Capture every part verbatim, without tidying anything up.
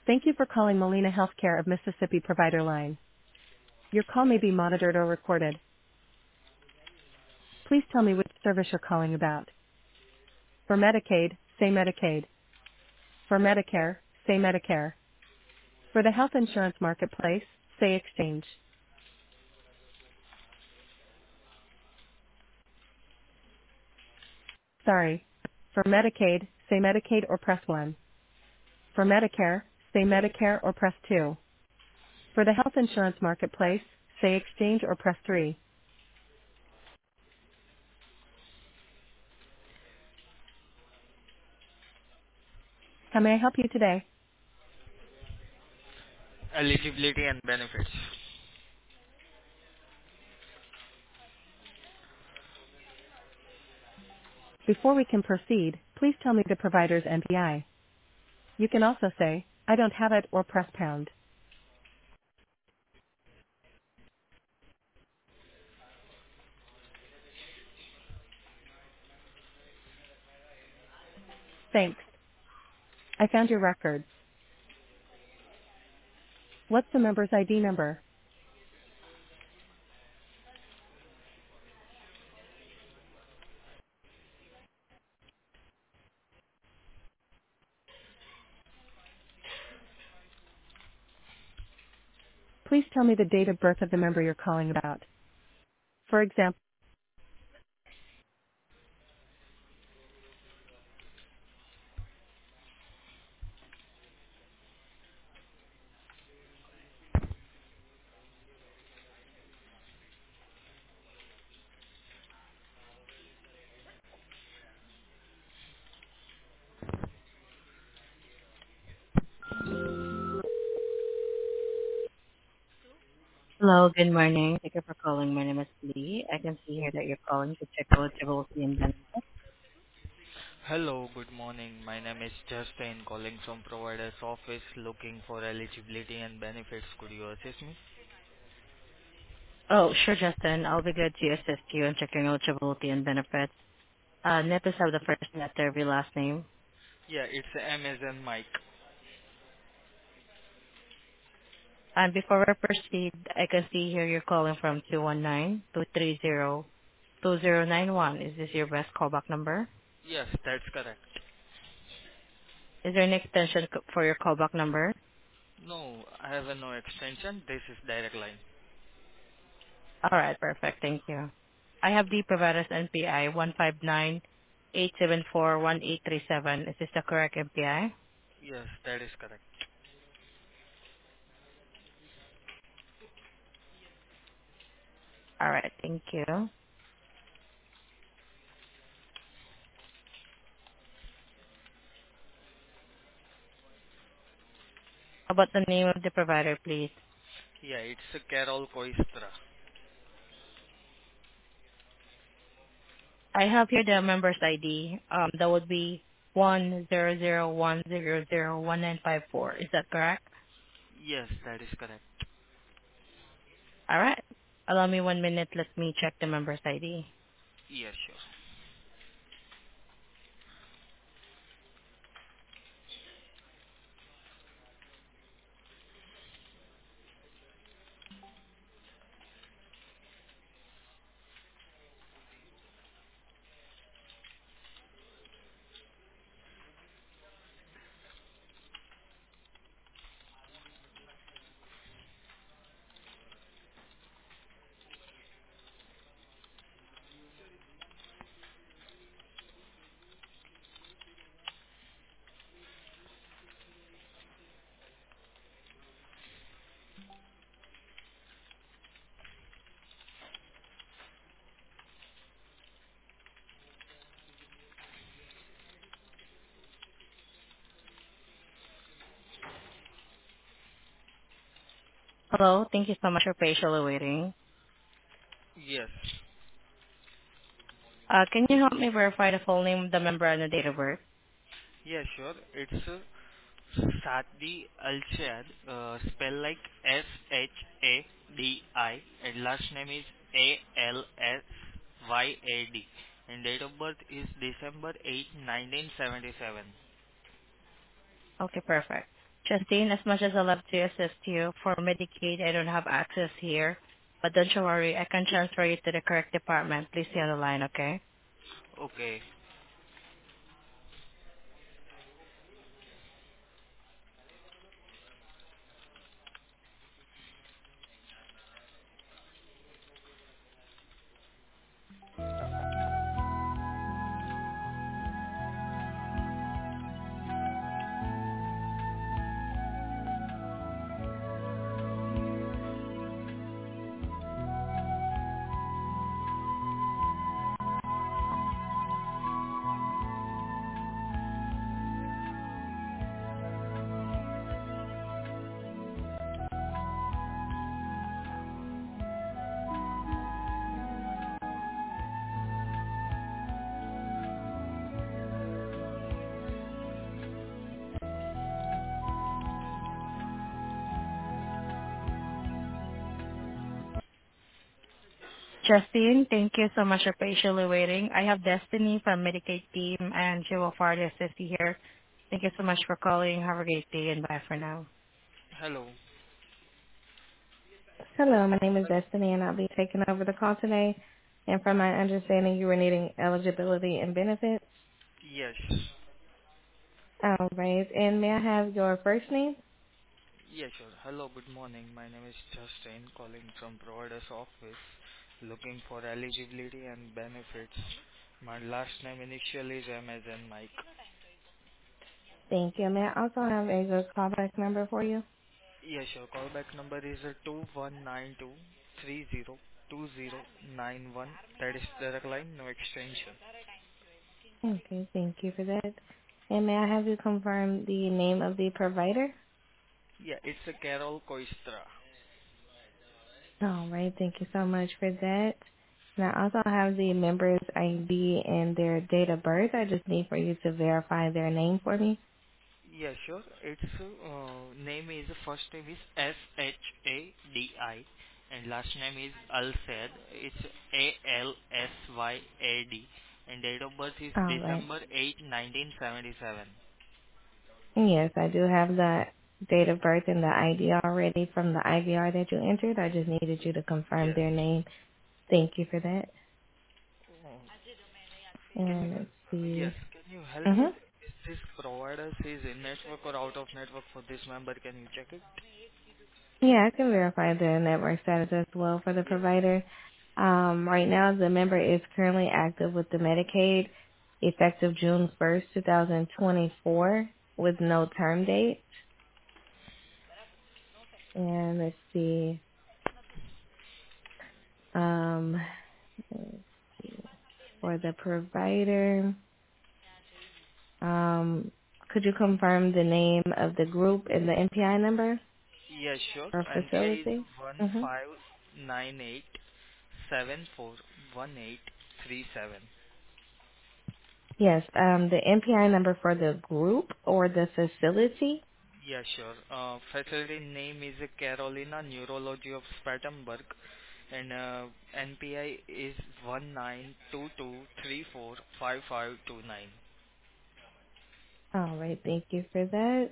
Thank you for calling Molina Healthcare of Mississippi Provider Line. Your call may be monitored or recorded. Please tell me which service you're calling about. For Medicaid, say Medicaid. For Medicare, say Medicare. For the health insurance marketplace, say exchange. Sorry. For Medicaid, say Medicaid or press one. For Medicare, say Medicare or press two. For the health insurance marketplace, say exchange or press three. How may I help you today? Eligibility and benefits. Before we can proceed, please tell me the provider's N P I. You can also say, I don't have it or press pound. Thanks. I found your records. What's the member's I D number? Please tell me the date of birth of the member you're calling about. For example, hello, good morning. Thank you for calling. My name is Lee. I can see here that you're calling to check eligibility and benefits. Hello, good morning. My name is Justin calling from provider's office looking for eligibility and benefits. Could you assist me? Oh, sure, Justin. I'll be glad to assist you in checking eligibility and benefits. Uh, let us have the first letter of your last name. Yeah, it's Amazon Mike. And before we proceed, I can see here you're calling from two one nine, two three zero, two zero nine one. Is this your best callback number? Yes, that's correct. Is there an extension co- for your callback number? No, I have a no extension. This is direct line. All right, perfect. Thank you. I have the provider's N P I one five nine eight seven four one eight three seven. Is this the correct N P I? Yes, that is correct. All right, thank you. How about the name of the provider, please? Yeah, it's a Carol Coistra. I have here the member's I D. Um, that would be one zero zero one zero zero one nine five four. Is that correct? Yes, that is correct. All right. Allow me one minute. Let me check the member's I D. Yes, sure. Hello. Thank you so much for patiently waiting. Yes. Uh, can you help me verify the full name of the member and the date of birth? Yeah, sure. It's uh, Sadi Al-Shad, uh, spell like S H A D I, and last name is A L S Y A D, and date of birth is December eighth, nineteen seventy-seven. Okay, perfect. Justine, as much as I love to assist you for Medicaid, I don't have access here. But don't you worry, I can transfer you to the correct department. Please stay on the line, okay? Okay. Justine, thank you so much for patiently waiting. I have Destiny from Medicaid team, and she will further assist you here. Thank you so much for calling. Have a great day, and bye for now. Hello. Hello, my name is Destiny, and I'll be taking over the call today. And from my understanding, you were needing eligibility and benefits. Yes. All right. And may I have your first name? Yes, sure. Hello, good morning. My name is Justin, calling from provider's office, looking for eligibility and benefits. My last name initial is M as in Mike. Thank you. May I also have a good callback number for you? Yes, sure. Callback number is uh, two one nine two three zero two zero nine one. That is direct line, no extension. Okay, thank you for that. And may I have you confirm the name of the provider? Yeah, it's a Carol Coistra. All right, thank you so much for that. And I also have the member's I D and their date of birth. I just need for you to verify their name for me. Yeah, sure. Its uh, name is first name is S H A D I and last name is Alsed. It's A L S Y A D and date of birth is All right. December eighth, nineteen seventy-seven. Yes, I do have the date of birth and the I D already from the I V R that you entered. I just needed you to confirm Yes. their name. Thank you for that. Oh, can you? And let's Yes. see. Can you help me? Mm-hmm. With is this provider is in network or out of network for this member? Can you check it? Yeah, I can verify the network status as well for the Yes. provider. Um, right now, the member is currently active with the Medicaid effective June first, twenty twenty-four with no term date. And let's see. Um, let's see. For the provider, um, could you confirm the name of the group and the N P I number Yes, sure. or N P I is facility? one Mm-hmm. five nine eight seven four one eight three seven. Yes, um, the N P I number for the group or the facility. Yeah, sure. Uh, facility name is Carolina Neurology of Spartanburg, and uh, N P I is one nine two two three four five five two nine. All right, thank you for that.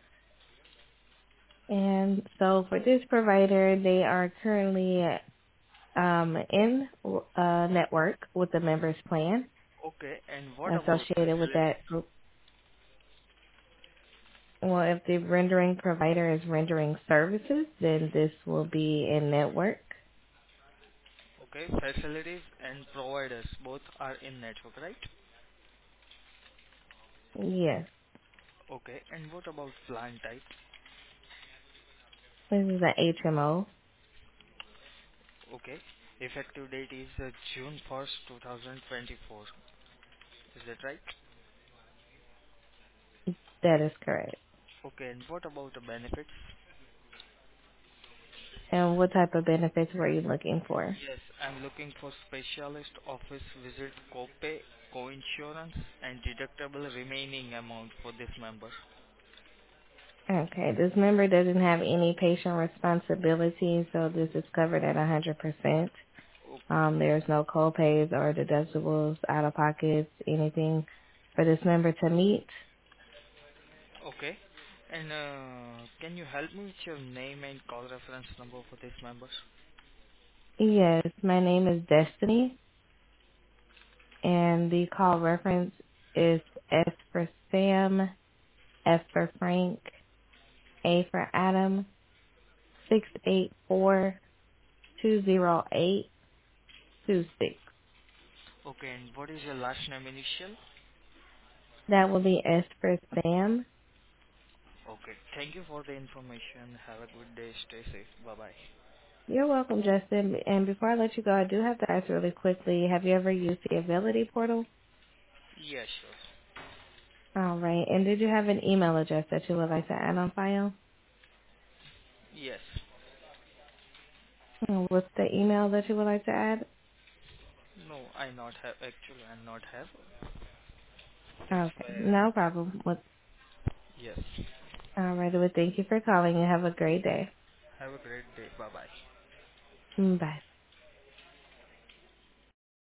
And so for this provider, they are currently um, in a network with the members plan Okay, and what about associated with facilities? that group. Well, if the rendering provider is rendering services, then this will be in network. Okay, facilities and providers both are in network, right? Yes, Okay, and what about plan type? this is an H M O. Okay, effective date is uh, June first, two thousand twenty-four. Is that right? That is correct. Okay, and what about the benefits? And what type of benefits were you looking for? Yes, I'm looking for specialist office visit copay, co-insurance, and deductible remaining amount for this member. Okay, this member doesn't have any patient responsibility, so this is covered at one hundred percent. Okay. Um, there's no co-pays or deductibles, out of pockets, anything for this member to meet. Okay. And uh, can you help me with your name and call reference number for these members? Yes, my name is Destiny, and the call reference is S for Sam, F for Frank, A for Adam, six eight four two zero eight two six. Okay, and what is your last name initial? That will be S for Sam. Okay, thank you for the information. Have a good day. Stay safe. Bye bye. You're welcome, Justin. And before I let you go, I do have to ask really quickly, have you ever used the Ability portal? Yeah, sure. All right. And did you have an email address that you would like to add on file? Yes. Uh, What's the email that you would like to add? No, I not have. Actually, I not have. That's Okay. why. No problem. Well, Yes. all right. Well, thank you for calling and have a great day. Have a great day. Bye bye. Mm, Bye.